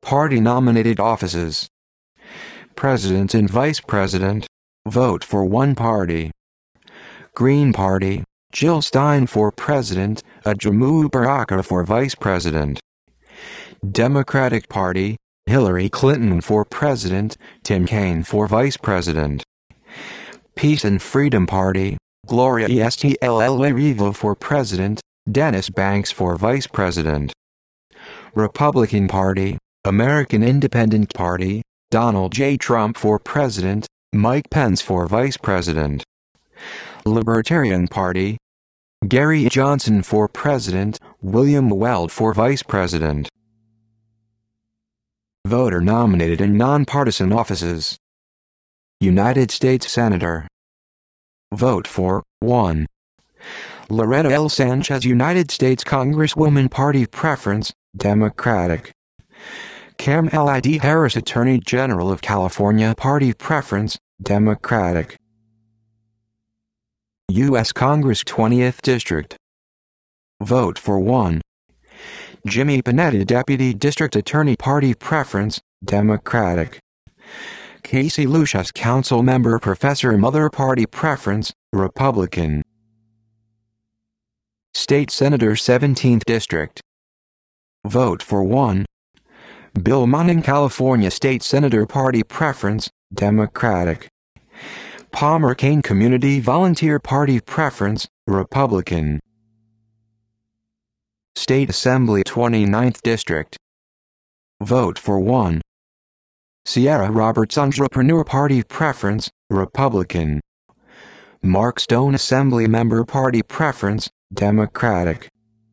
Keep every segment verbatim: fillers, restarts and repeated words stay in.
Party-nominated offices. President and Vice President. Vote for one party. Green Party. Jill Stein for President, Ajamu Baraka for Vice President. Democratic Party. Hillary Clinton for President, Tim Kaine for Vice President. Peace and Freedom Party. Gloria Estelle for President, Dennis Banks for Vice President. Republican Party. American Independent Party. Donald J. Trump for President, Mike Pence for Vice President. Libertarian Party. Gary Johnson for President, William Weld for Vice President. Voter-nominated and nonpartisan offices. United States Senator. Vote for one. Loretta L. Sanchez, United States Congresswoman, Party Preference, Democratic. Kamala D. Harris, Attorney General of California, Party Preference, Democratic. U S Congress twentieth District. Vote for one. Jimmy Panetta, Deputy District Attorney, Party Preference, Democratic. Casey Lucius, Council Member, Professor Mother, Party Preference, Republican. State Senator seventeenth District. Vote for one. Bill Manning, California State Senator, Party Preference, Democratic. Palmer Kane, Community Volunteer, Party Preference, Republican. State Assembly twenty-ninth District. Vote for one. Sierra Roberts, Entrepreneur, Party Preference, Republican. Mark Stone, Assembly Member, Party Preference, Democratic.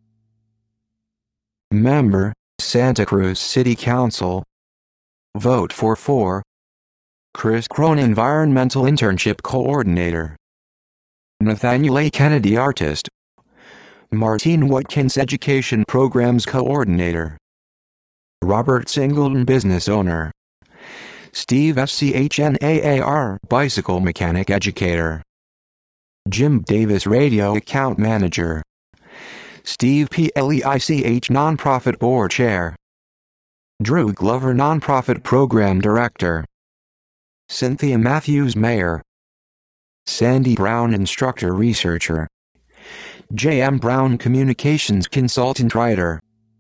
Member, Santa Cruz City Council. Vote for four. Chris Crone, Environmental Internship Coordinator. Nathaniel A. Kennedy, Artist. Martine Watkins, Education Programs Coordinator. Robert Singleton, Business Owner. Steve Schnaar, Bicycle Mechanic Educator. Jim Davis, Radio Account Manager. Steve P. Leich, Nonprofit Board Chair. Drew Glover, Nonprofit Program Director. Cynthia Matthews, Mayor. Sandy Brown, Instructor Researcher. J M Brown, Communications Consultant Writer.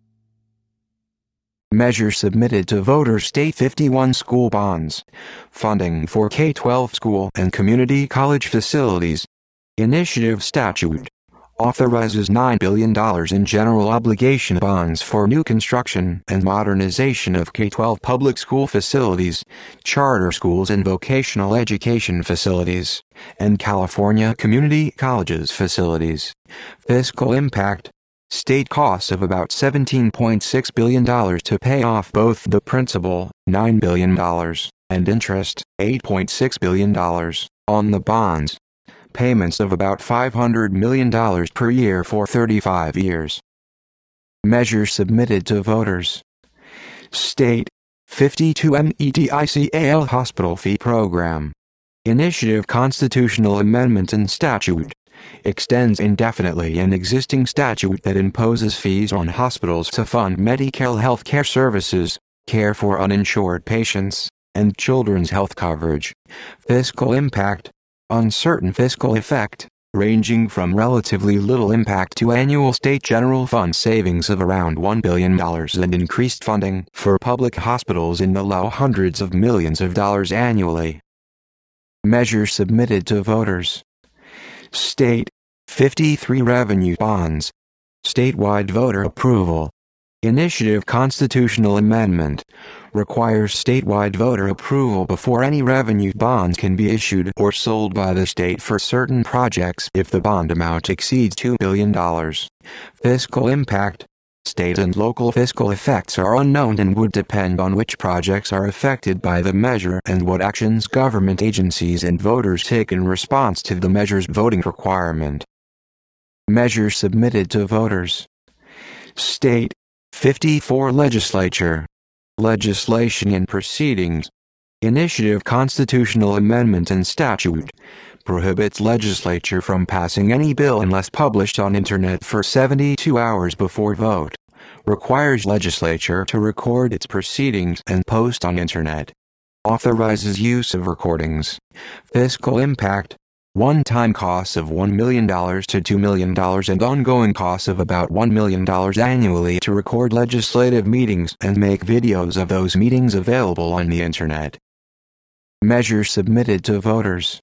Measure submitted to voters. State fifty-one School Bonds. Funding for K twelve school and community college facilities. Initiative Statute. Authorizes nine billion dollars in general obligation bonds for new construction and modernization of K twelve public school facilities, charter schools and vocational education facilities, and California community colleges facilities. Fiscal impact. State costs of about seventeen point six billion dollars to pay off both the principal, nine billion dollars, and interest, eight point six billion dollars, on the bonds. Payments of about five hundred million dollars per year for thirty-five years. Measure submitted to voters. State fifty-two Medical Hospital Fee Program. Initiative Constitutional Amendment and Statute. Extends indefinitely an existing statute that imposes fees on hospitals to fund Medicare health care services, care for uninsured patients, and children's health coverage. Fiscal impact. Uncertain fiscal effect, ranging from relatively little impact to annual state general fund savings of around one billion dollars and increased funding for public hospitals in the low hundreds of millions of dollars annually. Measure submitted to voters. State fifty-three Revenue Bonds. Statewide voter approval. Initiative Constitutional Amendment. Requires statewide voter approval before any revenue bonds can be issued or sold by the state for certain projects if the bond amount exceeds two billion dollars. Fiscal impact. State and local fiscal effects are unknown and would depend on which projects are affected by the measure and what actions government agencies and voters take in response to the measure's voting requirement. Measure submitted to voters. State fifty-four Legislature. Legislation and Proceedings. Initiative Constitutional Amendment and Statute. Prohibits legislature from passing any bill unless published on Internet for seventy-two hours before vote. Requires legislature to record its proceedings and post on internet. Authorizes use of recordings. Fiscal impact. One-time costs of one million dollars to two million dollars and ongoing costs of about one million dollars annually to record legislative meetings and make videos of those meetings available on the internet. Measures submitted to voters.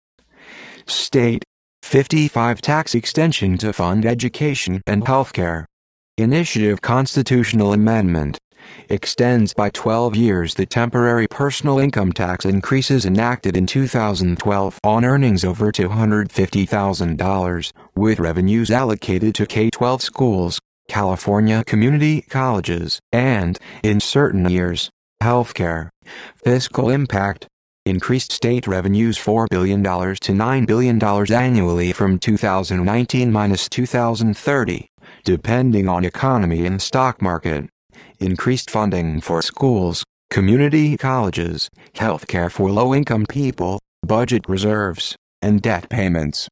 State. fifty-five Tax extension to fund education and healthcare. Initiative constitutional amendment. Extends by twelve years the temporary personal income tax increases enacted in two thousand twelve on earnings over two hundred fifty thousand dollars, with revenues allocated to K twelve schools, California community colleges, and, in certain years, healthcare. Fiscal impact. Increased state revenues four billion dollars to nine billion dollars annually from two thousand nineteen to two thousand thirty, depending on economy and stock market. Increased funding for schools, community colleges, healthcare for low-income people, budget reserves, and debt payments.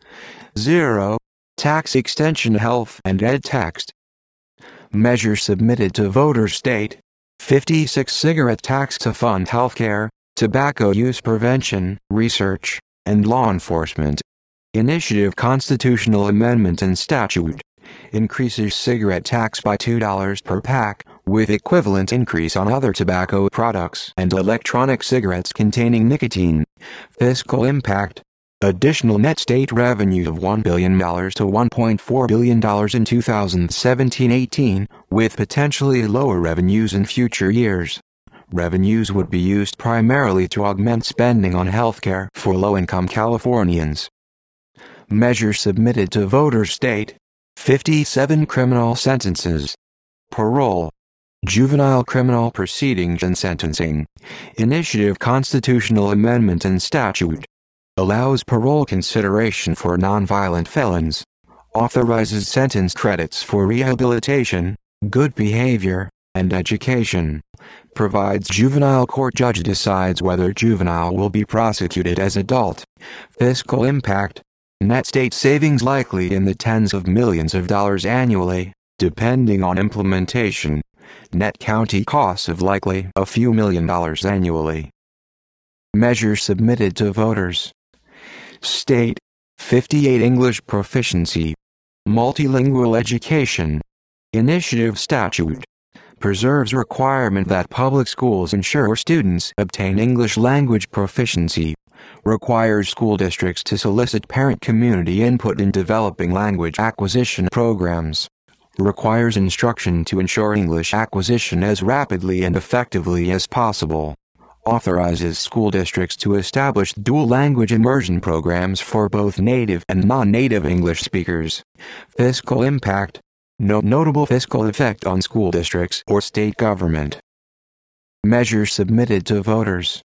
Zero. Tax extension health and ed tax. Measure submitted to voters. State. fifty-six Cigarette tax to fund healthcare, tobacco use prevention, research, and law enforcement. Initiative constitutional amendment and statute. Increases cigarette tax by two dollars per pack, with equivalent increase on other tobacco products and electronic cigarettes containing nicotine. Fiscal impact. Additional net state revenue of one billion dollars to one point four billion dollars in two thousand seventeen eighteen, with potentially lower revenues in future years. Revenues would be used primarily to augment spending on healthcare for low-income Californians. Measures submitted to voters. State. fifty-seven Criminal sentences. Parole. Juvenile criminal proceedings and sentencing. Initiative constitutional amendment and statute. Allows parole consideration for nonviolent felons. Authorizes sentence credits for rehabilitation, good behavior, and education. Provides juvenile court judge decides whether juvenile will be prosecuted as adult. Fiscal impact. Net state savings likely in the tens of millions of dollars annually, depending on implementation. Net county costs of likely a few million dollars annually. Measures submitted to voters. State. fifty-eight English proficiency. Multilingual education. Initiative statute. Preserves requirement that public schools ensure students obtain English language proficiency. Requires school districts to solicit parent community input in developing language acquisition programs. Requires instruction to ensure English acquisition as rapidly and effectively as possible. Authorizes school districts to establish dual language immersion programs for both native and non-native English speakers. Fiscal impact. No notable fiscal effect on school districts or state government. Measures submitted to voters.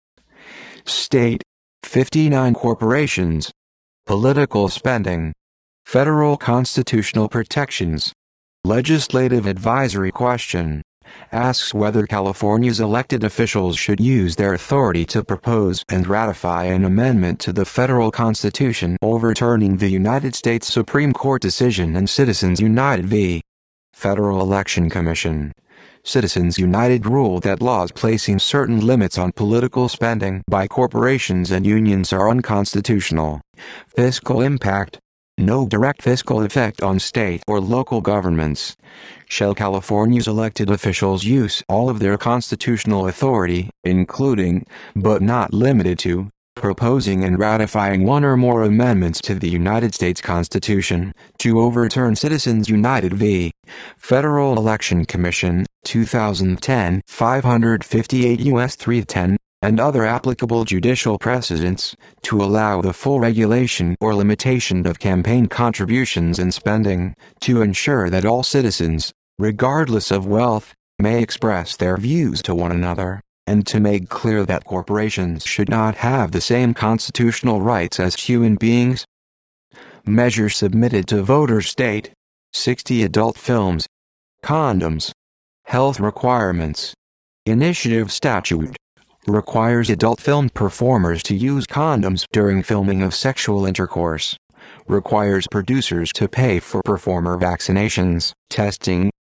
State. fifty-nine Corporations. Political spending. Federal constitutional protections. Legislative advisory question. Asks whether California's elected officials should use their authority to propose and ratify an amendment to the federal constitution overturning the United States Supreme Court decision and Citizens United v. Federal Election Commission. Citizens United ruled that laws placing certain limits on political spending by corporations and unions are unconstitutional. Fiscal impact. No direct fiscal effect on state or local governments. Shall California's elected officials use all of their constitutional authority, including, but not limited to, proposing and ratifying one or more amendments to the United States Constitution, to overturn Citizens United v. Federal Election Commission, two thousand ten, five fifty-eight U S three ten, and other applicable judicial precedents, to allow the full regulation or limitation of campaign contributions and spending, to ensure that all citizens, regardless of wealth, may express their views to one another, and to make clear that corporations should not have the same constitutional rights as human beings. Measures submitted to voters. State. sixty Adult films. Condoms. Health requirements. Initiative statute. Requires adult film performers to use condoms during filming of sexual intercourse. Requires producers to pay for performer vaccinations, testing,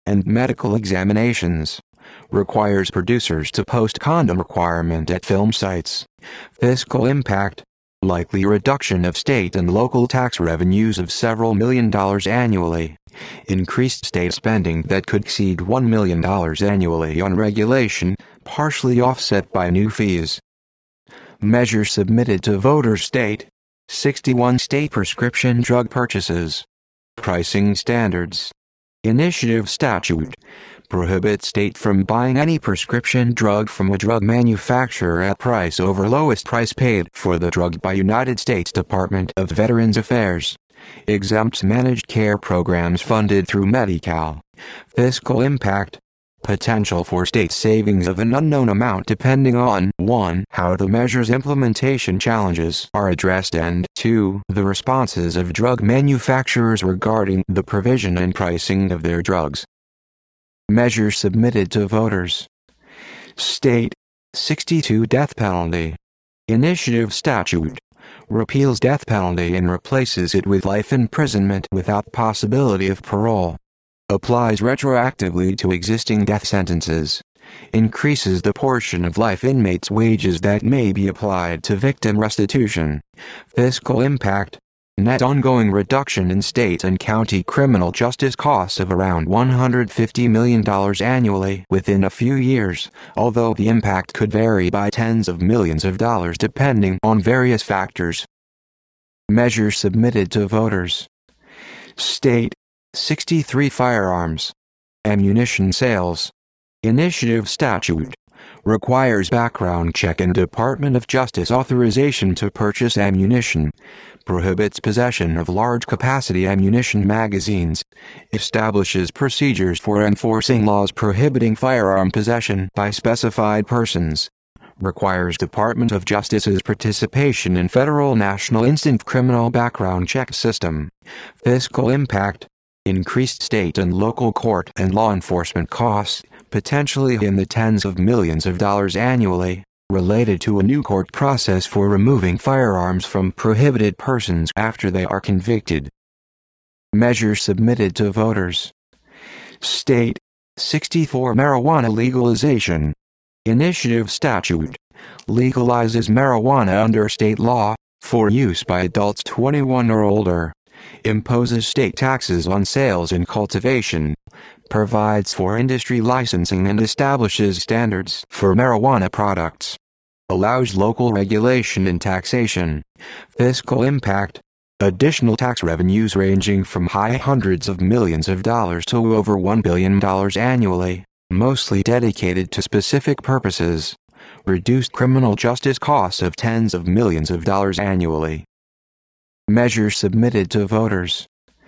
and medical examinations. Requires producers to post condom requirement at film sites. Fiscal impact. Likely reduction of state and local tax revenues of several million dollars annually. Increased state spending that could exceed one million dollars annually on regulation, partially offset by new fees. Measure submitted to voters. State. sixty-one state prescription drug purchases. Pricing standards. Initiative statute. Prohibits state from buying any prescription drug from a drug manufacturer at price over lowest price paid for the drug by United States Department of Veterans Affairs. Exempts managed care programs funded through Medi-Cal. Fiscal impact. Potential for state savings of an unknown amount depending on one how the measure's implementation challenges are addressed and two the responses of drug manufacturers regarding the provision and pricing of their drugs. Measure submitted to voters. State. sixty-two Death penalty. Initiative statute. Repeals death penalty and replaces it with life imprisonment without possibility of parole. Applies retroactively to existing death sentences. Increases the portion of life inmates' wages that may be applied to victim restitution. Fiscal impact. Net ongoing reduction in state and county criminal justice costs of around one hundred fifty million dollars annually within a few years, although the impact could vary by tens of millions of dollars depending on various factors. Measure submitted to voters. State. sixty-three Firearms. Ammunition sales. Initiative statute. Requires background check and Department of Justice authorization to purchase ammunition. Prohibits possession of large-capacity ammunition magazines. Establishes procedures for enforcing laws prohibiting firearm possession by specified persons. Requires Department of Justice's participation in Federal National Instant Criminal Background Check System. Fiscal impact. Increased state and local court and law enforcement costs, potentially in the tens of millions of dollars annually, related to a new court process for removing firearms from prohibited persons after they are convicted. Measure submitted to voters. State. sixty-four Marijuana legalization. Initiative statute. Legalizes marijuana under state law, for use by adults twenty-one or older. Imposes state taxes on sales and cultivation. Provides for industry licensing and establishes standards for marijuana products. Allows local regulation and taxation. Fiscal impact. Additional tax revenues ranging from high hundreds of millions of dollars to over one billion dollars annually, mostly dedicated to specific purposes. Reduced criminal justice costs of tens of millions of dollars annually. Measure submitted to voters.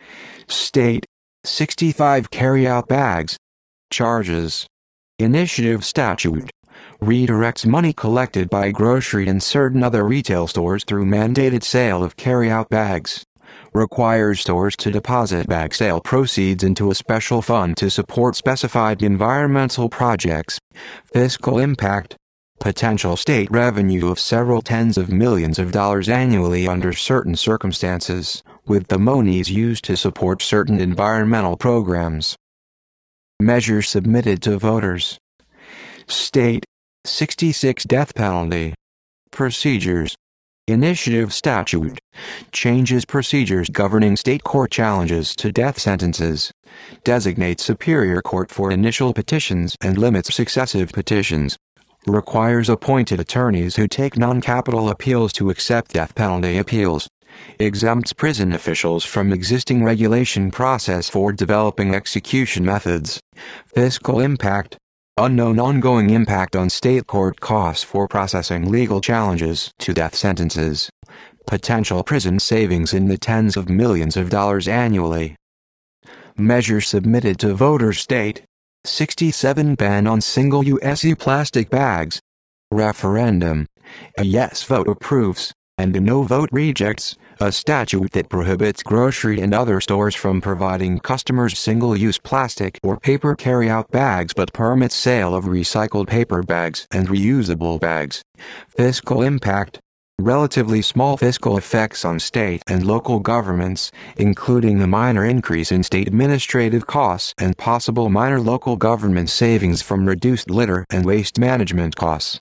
State. sixty-five Carry-out bags. Charges. Initiative statute. Redirects money collected by grocery and certain other retail stores through mandated sale of carry-out bags. Requires stores to deposit bag sale proceeds into a special fund to support specified environmental projects. Fiscal impact. Potential state revenue of several tens of millions of dollars annually under certain circumstances, with the monies used to support certain environmental programs. Measure submitted to voters. State. sixty-six Death penalty. Procedures. Initiative statute. Changes procedures governing state court challenges to death sentences. Designates superior court for initial petitions and limits successive petitions. Requires appointed attorneys who take non-capital appeals to accept death penalty appeals. Exempts prison officials from existing regulation process for developing execution methods. Fiscal impact. Unknown ongoing impact on state court costs for processing legal challenges to death sentences. Potential prison savings in the tens of millions of dollars annually. Measure submitted to voters. State. sixty-seven Ban on single-use plastic bags. Referendum. A yes vote approves, and a no vote rejects, a statute that prohibits grocery and other stores from providing customers single-use plastic or paper carry-out bags but permits sale of recycled paper bags and reusable bags. Fiscal impact. relatively small fiscal effects on state and local governments, including a minor increase in state administrative costs and possible minor local government savings from reduced litter and waste management costs.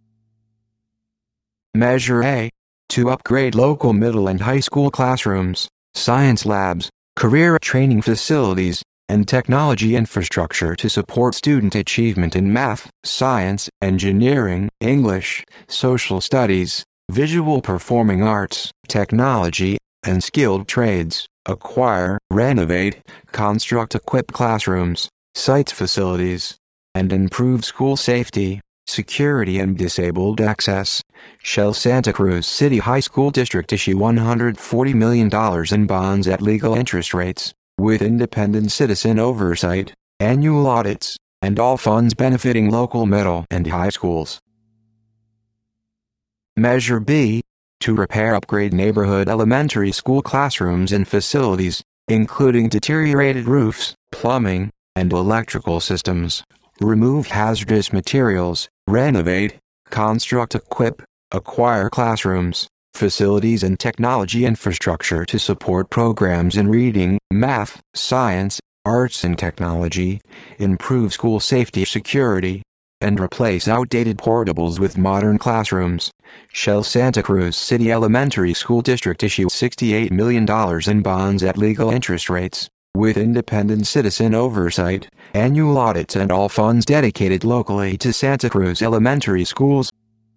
Measure A. To upgrade local middle and high school classrooms, science labs, career training facilities, and technology infrastructure to support student achievement in math, science, engineering, English, social studies, visual performing arts, technology, and skilled trades. Acquire, renovate, construct, equip classrooms, sites, facilities, and improve school safety, security, and disabled access. Shall Santa Cruz City High School District issue one hundred forty million dollars in bonds at legal interest rates, with independent citizen oversight, annual audits, and all funds benefiting local middle and high schools. Measure B. To repair, upgrade neighborhood elementary school classrooms and facilities, including deteriorated roofs, plumbing, and electrical systems. Remove hazardous materials, renovate, construct, equip, acquire classrooms, facilities, and technology infrastructure to support programs in reading, math, science, arts, and technology, improve school safety, security, and replace outdated portables with modern classrooms. Shall Santa Cruz City Elementary School District issue sixty-eight million dollars in bonds at legal interest rates, with independent citizen oversight, annual audits, and all funds dedicated locally to Santa Cruz elementary schools.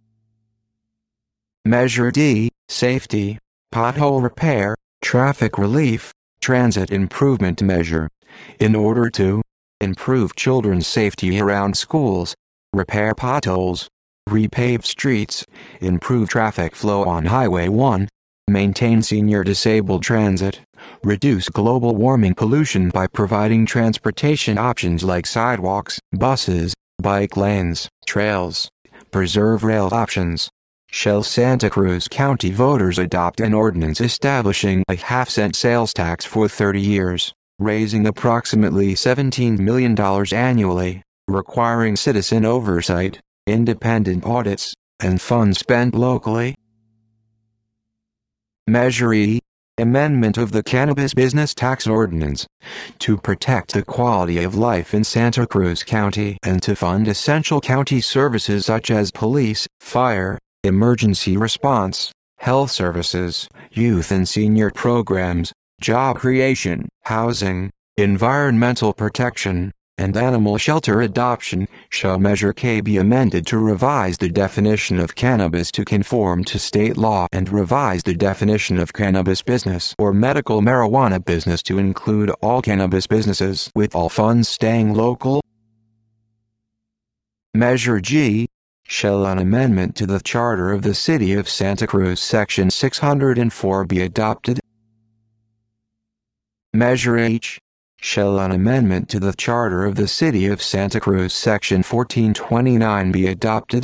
Measure D. Safety, pothole repair, traffic relief, transit improvement measure. In order to improve children's safety around schools, repair potholes, repave streets, improve traffic flow on Highway one, maintain senior disabled transit, reduce global warming pollution by providing transportation options like sidewalks, buses, bike lanes, trails, preserve rail options. Shall Santa Cruz County voters adopt an ordinance establishing a half-cent sales tax for thirty years, raising approximately seventeen million dollars annually, requiring citizen oversight, independent audits, and funds spent locally? Measure E. Amendment of the Cannabis Business Tax Ordinance, to protect the quality of life in Santa Cruz County and to fund essential county services such as police, fire, emergency response, health services, youth and senior programs, job creation, housing, environmental protection, and animal shelter adoption. Shall Measure K be amended to revise the definition of cannabis to conform to state law and revise the definition of cannabis business or medical marijuana business to include all cannabis businesses, with all funds staying local? Measure G. Shall an amendment to the Charter of the City of Santa Cruz Section six hundred four be adopted? Measure H. Shall an amendment to the Charter of the City of Santa Cruz Section fourteen twenty-nine be adopted?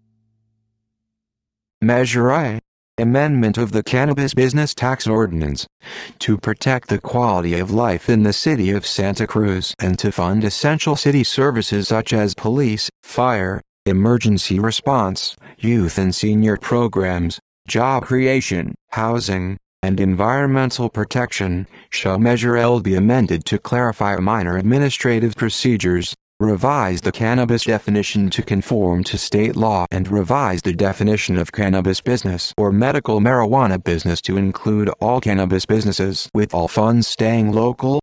Measure I. Amendment of the Cannabis Business Tax Ordinance, to protect the quality of life in the City of Santa Cruz and to fund essential city services such as police, fire, emergency response, youth and senior programs, job creation, housing, and environmental protection. Shall Measure L be amended to clarify minor administrative procedures, revise the cannabis definition to conform to state law, and revise the definition of cannabis business or medical marijuana business to include all cannabis businesses, with all funds staying local?